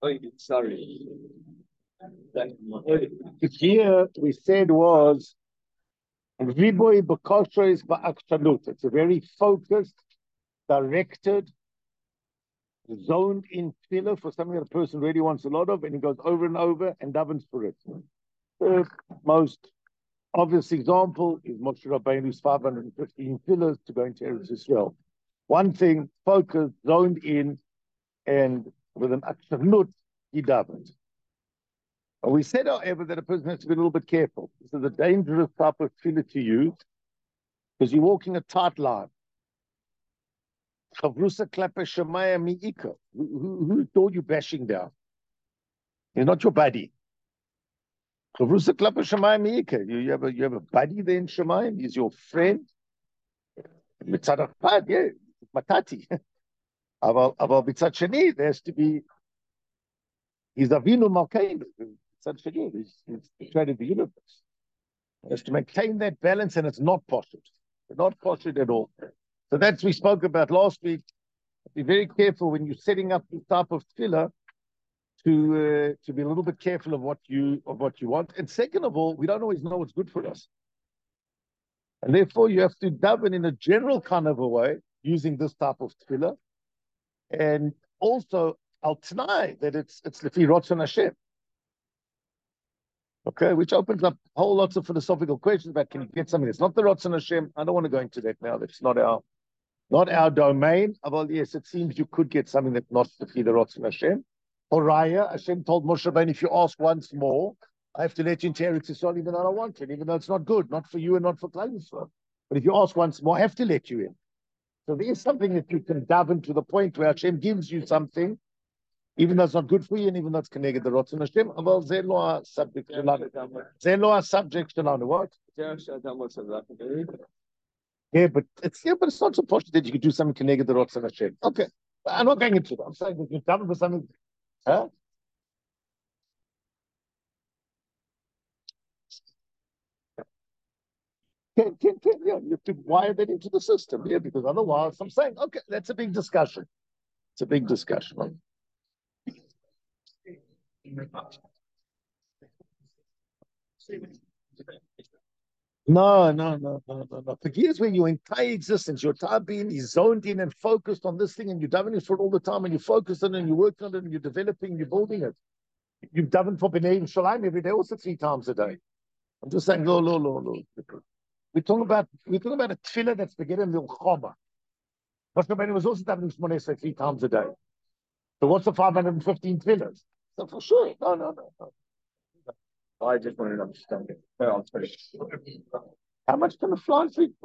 Sorry. Here we said was Viboy Bakosha is Ba'aktanut. It's a very focused, directed, zoned in tefillah for something that a person really wants a lot of, and he goes over and over and davens for it. The most obvious example is Moshe Rabbeinu's 515 pillars to go into Eretz Yisrael. One thing, focused, zoned in, and with an aktanut, he davens. We said, however, that a person has to be a little bit careful. This is a dangerous type of tefillah to use because you're walking a tight line. Chavrusa klape shemaya mi'ika. Who told you bashing down? He's not your buddy. Chavrusa klape shemaya mi'ika. You have a buddy there in Shemayim. He's your friend. Mitzad achad, yeah, matati. Aval mitzad sheni, there has to be. He's Avinu Malkeinu. Mitzad sheni, he's the trade of the universe. He has to maintain that balance, and it's not poshut. It's not poshut at all. So that's we spoke about last week. Be very careful when you're setting up this type of tefillah to be a little bit careful of what you want. And second of all, we don't always know what's good for us, and therefore you have to daven in a general kind of a way using this type of tefillah, and also al t'nai that it's lefi rotzon Hashem. Okay, which opens up whole lots of philosophical questions about can you get something that's not the rotzon Hashem. I don't want to go into that now. That's not our domain. Well, yes, it seems you could get something that's not the rotzon Hashem. Horaya, Hashem told Moshe Rabbeinu, if you ask once more, I have to let you into Eretz Yisrael, even though I don't want it, even though it's not good, not for you and not for Klal Yisrael. But if you ask once more, I have to let you in. So there is something that you can daven to the point where Hashem gives you something, even though it's not good for you, and even though it's connected the rotzon Hashem. Well, they are subject to what? Yeah, but it's not supposed that you could do something connected the rotzon Hashem. Okay, I'm not going into that. I'm saying that you daven for something. Huh? Yeah, you have to wire that into the system, yeah, because otherwise, I'm saying, okay, that's a big discussion. It's a big discussion. No. For years, when your entire existence, your entire being is zoned in and focused on this thing, and you're davening for it all the time, and you focus on it, and you're working on it, and you're developing, and you're building it. You've davened for Bnei Yerushalayim every day, also 3 times a day. I'm just saying, no. We're talking about a tefillah that's beginning milchama. Moshe Rabbeinu was also davening Shmoneh Esrei 3 times a day. So what's the 515 tefillahs? So for sure, no. I just wanted to understand it. How much can a fly feed?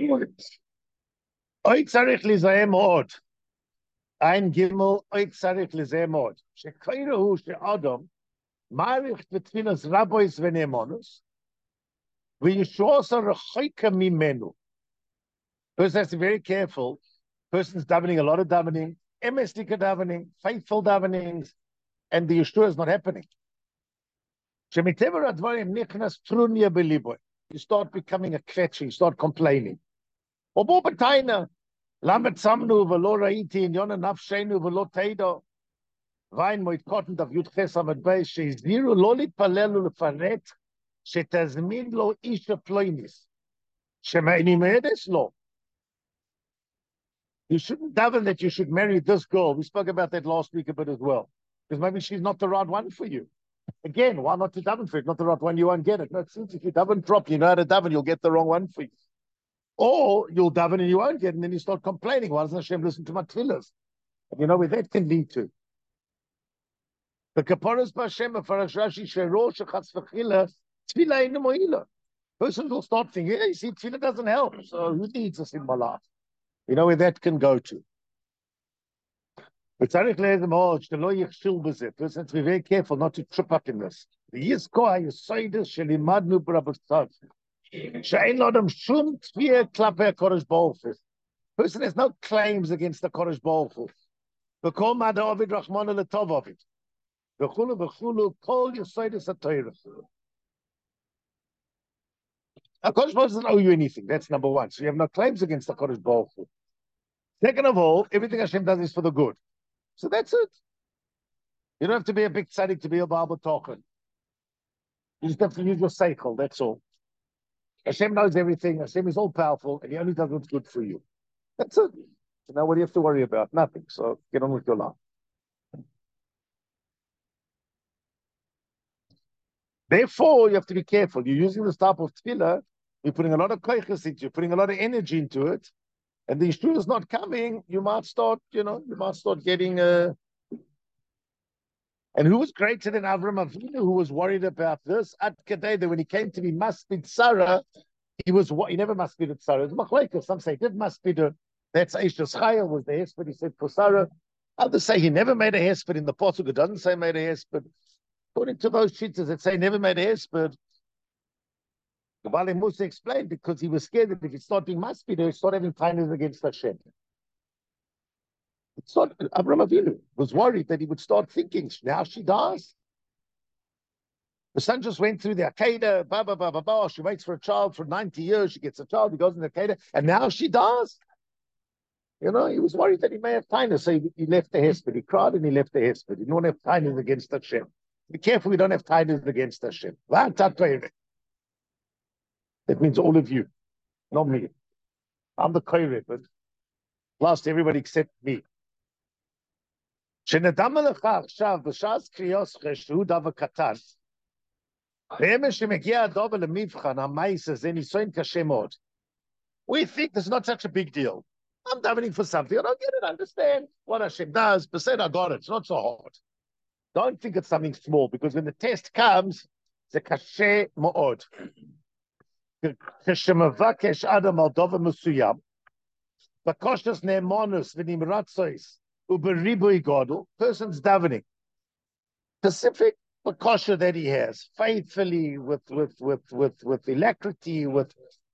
Oy tzarich lizahem od. Ein Gimel, oy tzarich lizahem od. Shekayrahu she'adam, marich betfilas rabbois v'ne'emonus, v'yishuasa rechoika mimenu. Person has to be very careful. Person's davening, a lot of davening, emestika davening, faithful davenings, and the Yeshua is not happening. You start becoming a kvetch, you start complaining. Vine moit cotton of Yud Chesamet Bay, she's zero lolit palelu lefaret, shetazmin lo isha ploinis. Shemaini medes lo. You shouldn't daven that you should marry this girl. We spoke about that last week a bit as well. Because maybe she's not the right one for you. Again, why not to daven for it? Not the right one, you won't get it. No, it seems if you daven properly, you know how to daven, you'll get the wrong one for you. Or you'll daven and you won't get it, and then you start complaining. Why doesn't Hashem listen to my tefillahs? And you know where that can lead to. The kaparas b'Hashem afarash Rashi shero shechatz v'chila tefillah inu mo'ila. Person will start thinking, yeah, you see, tefillah doesn't help. So who needs this in my life? You know where that can go to. Person has to be very careful not to trip up in this. Person has no claims against the Kodesh Baruch Hu. Kodesh Baruch Hu doesn't owe you anything. That's number one. So you have no claims against the Kodesh Baruch Hu. Second of all, everything Hashem does is for the good. So that's it. You don't have to be a big tzaddik to be a Bible talker. You just have to use your seichel, that's all. Hashem knows everything. Hashem is all powerful, and He only does what's good for you. That's it. So now what do you have to worry about? Nothing. So get on with your life. Therefore, you have to be careful. You're using this type of tefillah, you're putting a lot of koiches into it, you're putting a lot of energy into it, and the Yeshua is not coming, you might start, you might start getting And who was greater than Avram Avinu, who was worried about this? At Kedai, that when he came to be Maspid Sarah, he never Maspid Sarah. It's Machlekes. Some say he did Maspid. That's Eishas Chayil was the hesped he said for Sarah. Others say he never made a hesped in the Pasuk. It doesn't say made a hesped. According to those shittas that say never made a hesped, the Baalei Musa explained because he was scared that if he started being Maspid, he would start having tainas against Hashem. It's not Avraham Avinu was worried that he would start thinking, now she dies. The son just went through the Akedah, she waits for a child for 90 years, she gets a child, he goes in the Akedah, and now she dies. He was worried that he may have tainas, so he left the hesped. He cried and he left the hesped. He didn't have tainas against Hashem. Be careful we don't have tainas against Hashem. That means all of you, not me. I'm the koyreh, but last everybody except me. שנדע לך עכשיו, בשעת קריאוסך, שהוא דבר קטן, ואמר שמגיע הדובר למבחן, המייס הזה, ניסיון קשה מאוד. We think there's not such a big deal. I'm davening for something. I don't get it. I understand what Hashem does. But said I got it. It's not so hard. Don't think it's something small, because when the test comes, זה קשה מאוד. כשמבקש אדם על דבר מסוים, בקושש נאמנוס ונמרצויס, person's davening, specific bakasha that he has, faithfully, with alacrity, with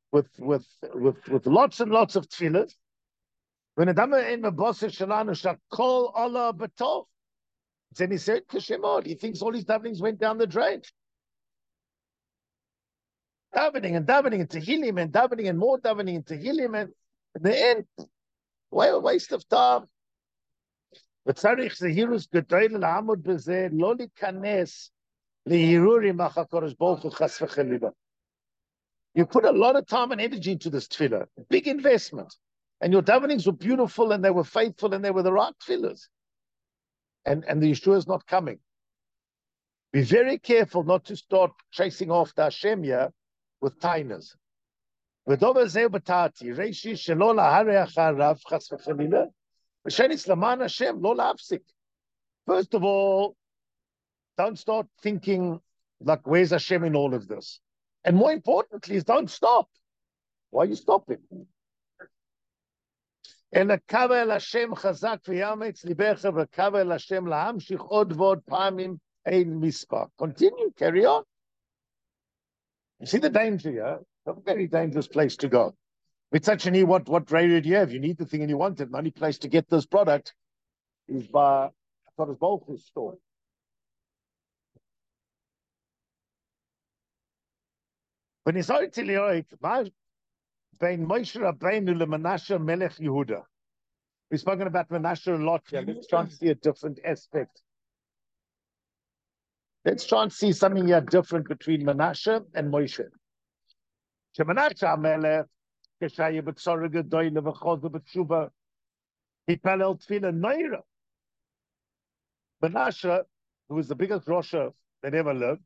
lots and lots of tefillahs. When Adama in Mabosah Shalanu Shakol Allah Batov, then he said Kashemod. He thinks all his davenings went down the drain. Davening and davening and Tehillim and davening and more davening and Tehillim, and in the end, a waste of time. וצריך זהירוס גדול לעמוד בזה, לא להיכנס להירורים אחר הקדוש ברוך הוא חס וחלילה. You put a lot of time and energy into this tefillah, big investment, and your davenings were beautiful and they were faithful and they were the right tefillahs, and the Yeshua is not coming. Be very careful not to start chasing after Hashem here with tainas. ודובר זהו בתעתי, ראשי שלא להרי אחריו חס וחלילה, First of all, don't start thinking like, where's Hashem in all of this? And more importantly is don't stop. Why are you stopping? Continue, carry on. You see the danger here? It's a very dangerous place to go. With such a need, what radio do you have? You need the thing and you want it. The only place to get this product is by Kodesh Baruch Hu's store. When it's out till you're right, Bein Moshe Rabbeinu le Menashe Melech Yehuda. We've spoken about Menashe a lot here. Let's try and see a different aspect. Let's try and see something here different between Menashe and Moshe. Menashe Melech, כשהיה בצורה גדולה וחוזר בתשובה, התפלל תפילה נוירה. Menashe, who was the biggest Rasha that ever lived,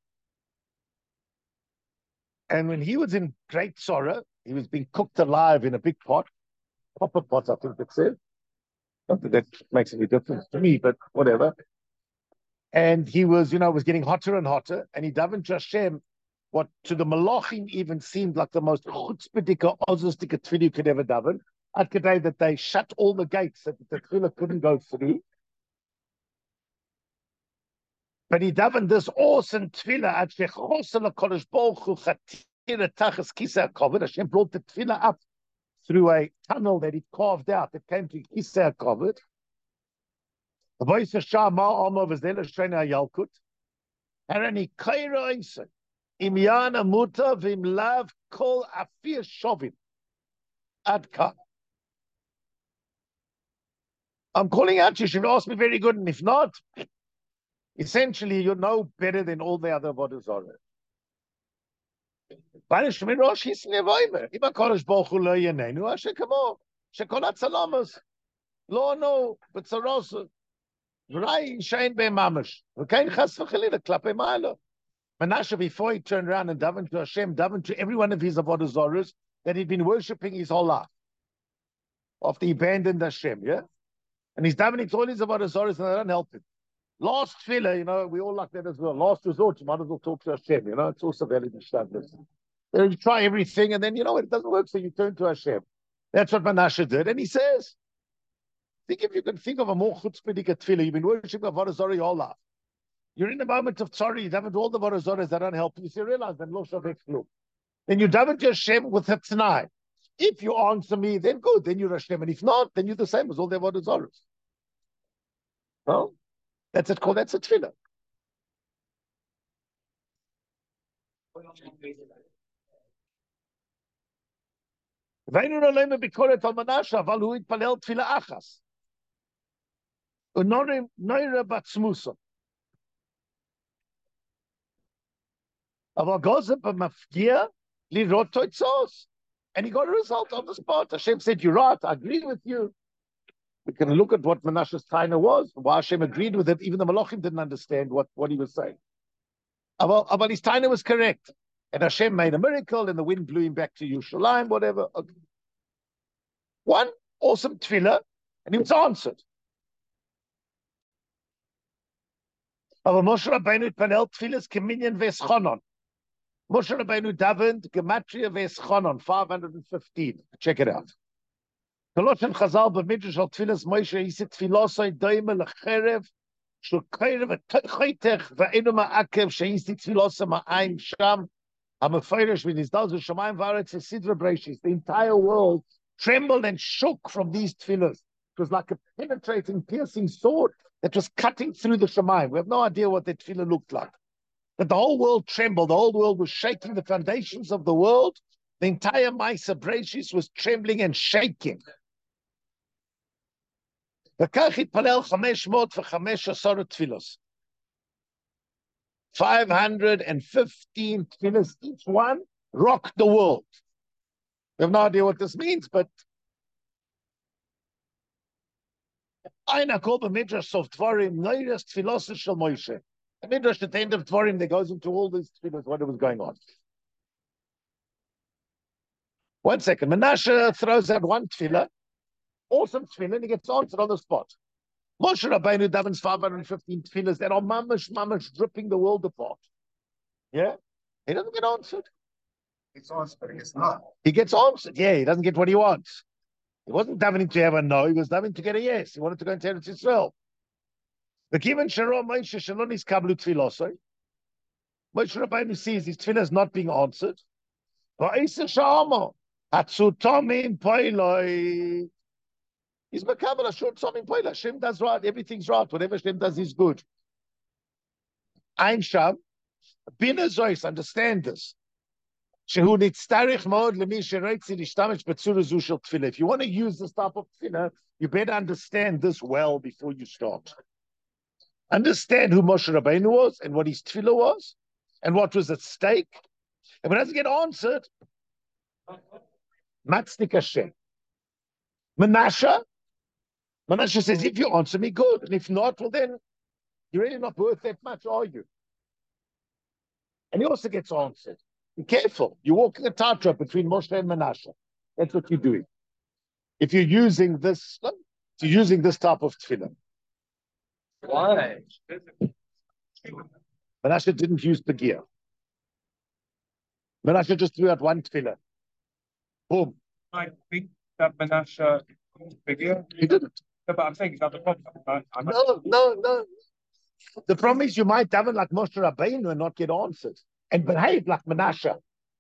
and when he was in great sorrow, he was being cooked alive in a big pot, copper pot, I think it says. Not that that makes any difference to me, but whatever. And he was, was getting hotter and hotter, and he davened to Hashem, what to the Malachim even seemed like the most chutzpahdik, ozistik tefillah you could ever daven. At Kedai that they shut all the gates that the tefillah couldn't go through. But he davened this awesome tefillah at Shechosel HaKadosh Baruch Hu Chatira Tachas Kisei HaKavod. Hashem brought the tefillah up through a tunnel that he carved out that came to Kisei HaKavod. The voice of Shah Ma'amah was there, Shreina Yalkut. And he kaira Isa. Im yana muta vim lav kol afir shovim. Adka. I'm calling out, you should ask me very good, and if not, Essentially, you know better than all the other Avodah Zarah. Barish Mirosh is nevoimer. Ima Kodesh Baruch Hu lo yenenu, asher kamo, shekol hatzalamas, lo no, b'tzaros, v'rai shein be mamash. V'kein chas v'chalila, klape ma'ala. Menashe, before he turned around and davened to Hashem, davened to every one of his Avodah Zarahs that he'd been worshipping his whole life, after he abandoned Hashem, yeah? And he's davening to all his Avodah Zarahs and they don't help him. Last tefillah, you know, we all like that as well. Last resort, you might as well talk to Hashem, you know, it's also valid established. You try everything, and then, you know, it doesn't work, so you turn to Hashem. That's what Menashe did. And he says, think if you can think of a more chutzpahdik tefillah. You've been worshipping Avodah Zarah your whole life. You're in a moment of sorry, you daven to all the Avodah Zarahs that don't help you. So you realize that lo shavek klum. Then you daven to Hashem with a t'nai. If you answer me, then good, then you're Hashem. And if not, then you're the same as all the Avodah Zarahs. No? That's it called, that's a tefillah. והיינו עליהם בביקורת על מנשה, אבל הוא התפלל תפילה אחת. ונוירה בעצמוסו. אבל גוזר במפגיע לראות תוצאות. And he got a result on the spot. Hashem said, you're right, I agree with you. We can look at what Menashe's taina was, why Hashem agreed with it. Even the Malachim didn't understand what he was saying. But his taina was correct. And Hashem made a miracle, and the wind blew him back to Yerushalayim, whatever. Okay. One awesome tefillah, and he was answered. Aber Moshe Rabbeinu panel tefillahs keminyan v'eschonon. Moshe Rabbeinu davened gematria v'eschonon, 515. Check it out. Koloshen Chazal b'midrash al tefillahs Moshe yisit tefillosai doime lecherev shel korev v'choitech v'enu ma'akev sheyisit tefillosai ma'ayim sham. I'm a fighters with his dogs of Shemayim Varetz and Sidra Breshis. The entire world trembled and shook from these tefillahs. It was like a penetrating, piercing sword that was cutting through the Shemayim. We have no idea what that tefillah looked like. But the whole world trembled. The whole world was shaking. The foundations of the world, the entire Maisa Breshis was trembling and shaking. וכך התפלל 515 תפילות. 515 tefillahs, each one rocked the world. We have no idea what this means, but Aina called the Midrash of Dvarim, Noiras Tfilos Shel Moshe. The Midrash at the end of Dvarim, that goes into all these tefillahs, what was going on. 1 second. Menashe throws out one tefillah, awesome tefillah, and he gets answered on the spot. Moshe Rabbeinu davens 515 tefillahs that are mamash dripping the world apart. Yeah? He doesn't get answered. It's answered, but it's not. He gets answered. Yeah, he doesn't get what he wants. He wasn't davening to have a no, he was davening to get a yes. He wanted to go into Eretz Yisrael. The given Sharon Moshe Shalonis Kablu Tfilosoi. Moshe Rabbeinu sees his tefillah is not being answered. Va'isa Sha'amo. Hatsutomin Poiloi. He's Makabal Ashur Tzomim Poiloi. Hashem does right. Everything's right. Whatever Hashem does is good. Ein Sham. Bin Azois. Understand this. If you want to use this type of tefillah, you better understand this well before you start. Understand who Moshe Rabbeinu was and what his tefillah was and what was at stake. And when it doesn't get answered, Matznik Hashem. Menashe says, if you answer me, good. And if not, well then, you're really not worth that much, are you? And he also gets answered. Be careful. You're walking a tightrope between Moshe and Menashe. That's what you're doing. If you're using this type of tefillah. Why? Menashe didn't use Begia. Menashe just threw out one tefillah. Boom. I think that Menashe Begia. He didn't. No, but I'm saying, is that the problem? No. The problem is you might daven like Moshe Rabbeinu and not get answered. And behave like Menashe.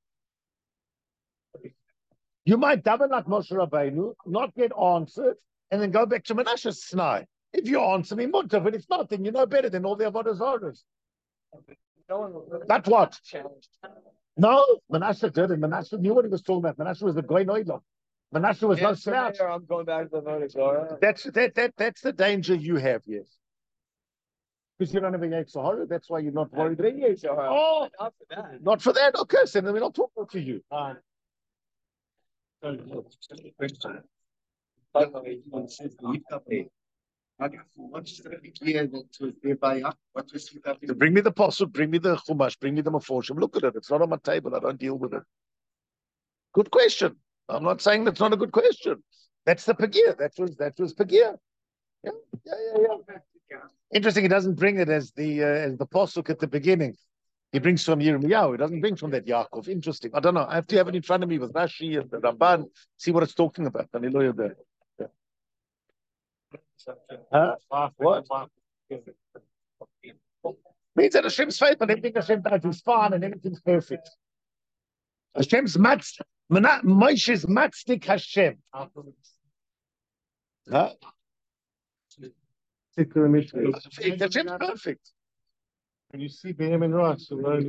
You might daven like Moshe Rabbeinu, not get answered, and then go back to Menashe's snai. If you answer me, mutter, but if not, then you know better than all the Avodah Zarahs. That's what? No, Menashe did, and Menashe knew what he was talking about. Menashe was the Goy Noidlo. Menashe was no slouch. I'm going back to the Avodah Zarah. That's the danger you have, yes. Because you don't have a Yetzer Hara, that's why you're not worried about Yetzer Hara. Oh, not for that. Not for that? Okay, so then we're not talking to you. So bring me the posuk, bring me the chumash, bring me the maforshim. Look at it. It's not on my table. I don't deal with it. Good question. I'm not saying that's not a good question. That's the Pagir. That was Pagir. Yeah. Interesting. He doesn't bring it as the posuk at the beginning. He brings from Yirmiyahu. He doesn't bring from that Yaakov. Interesting. I don't know. I have to have it in front of me with Rashi and the Ramban. See what it's talking about. Yeah. Huh? What? Means that Hashem's faithful. Everything Hashem does is fine and everything's perfect. Hashem's Moshe's matzik Hashem. Huh? Hashem's perfect. When you see Be'em and Ross,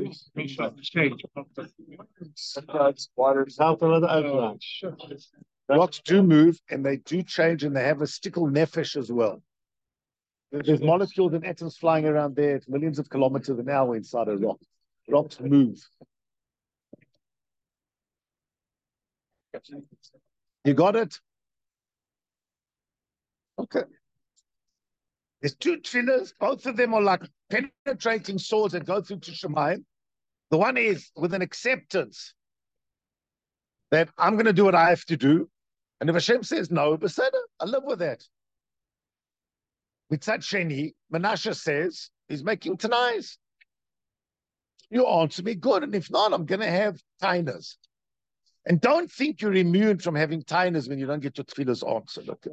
Rocks do move and they do change and they have a stickle nefesh as well. There's molecules and atoms flying around there. It's millions of kilometers an hour inside a rock. Rocks move. You got it? Okay. There's two tefillahs. Both of them are like penetrating swords that go through to Shemayim. The one is with an acceptance that I'm going to do what I have to do. And if Hashem says no, Beseder, I live with that. Mitzad Sheni, Menashe says, he's making tanais. You answer me good, and if not, I'm going to have tainas. And don't think you're immune from having tainas when you don't get your tefillahs answered. Okay.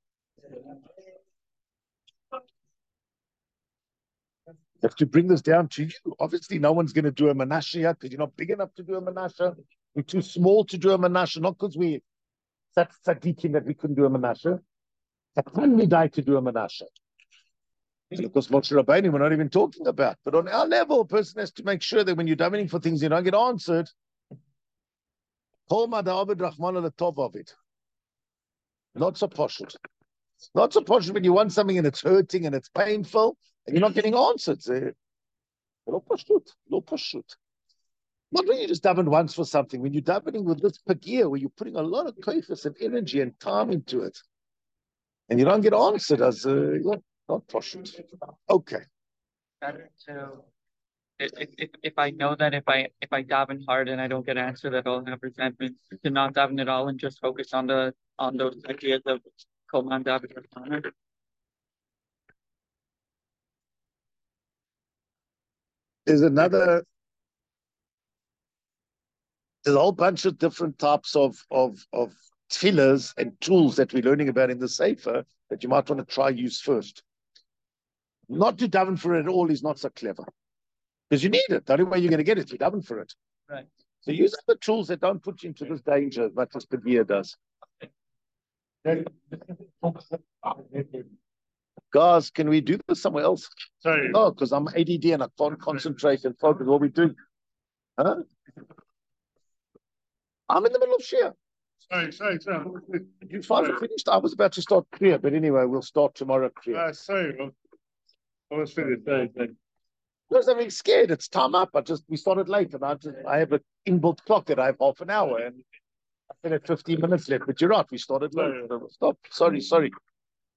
You have to bring this down to you. Obviously, no one's going to do a Menashe yet because you're not big enough to do a Menashe. We're too small to do a Menashe, not because we're such tzaddikim that we couldn't do a Menashe. When we die to do a Menashe. Because Moshe Rabbeinu we're not even talking about. But on our level, a person has to make sure that when you're davening for things you don't get answered. Not so posh. Not so posh when you want something and it's hurting and it's painful and you're not getting answered. Not when you just daven once for something. When you're davening with this pagir, where you're putting a lot of koifus and energy and time into it, and you don't get answered as not posh. Okay. Better to if I know that if I daven hard and I don't get answered at all, have resentment, to not daven at all and just focus on those ideas of Koman David Rahman. There's a whole bunch of different types of tefillahs and tools that we're learning about in the Sefer that you might want to try use first. Not to daven for it at all is not so clever. Because you need it. The only way you're going to get it, you daven for it. Right. So use the tools that don't put you into this danger as much as Pagir does. Guys, can we do this somewhere else? Sorry. No, because I'm ADD and I can't concentrate and focus what we're doing. Huh? I'm in the middle of Shia. Sorry. You finally finished? I was about to start Kriya, but anyway, we'll start tomorrow Kriya. Sorry. I was finished. Because I'm scared. It's time up. We started late, and I have an inbuilt clock that I have half an hour, and I had 15 minutes left. But you're right. We started late. Stop. Sorry.